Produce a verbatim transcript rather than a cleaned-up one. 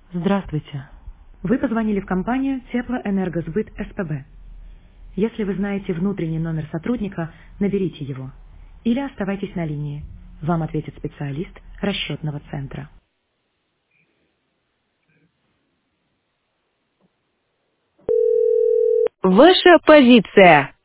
Здравствуйте. Вы позвонили в компанию Теплоэнергосбыт СПБ. Если вы знаете внутренний номер сотрудника, наберите его. Или оставайтесь на линии. Вам ответит специалист расчетного центра. Ваша позиция.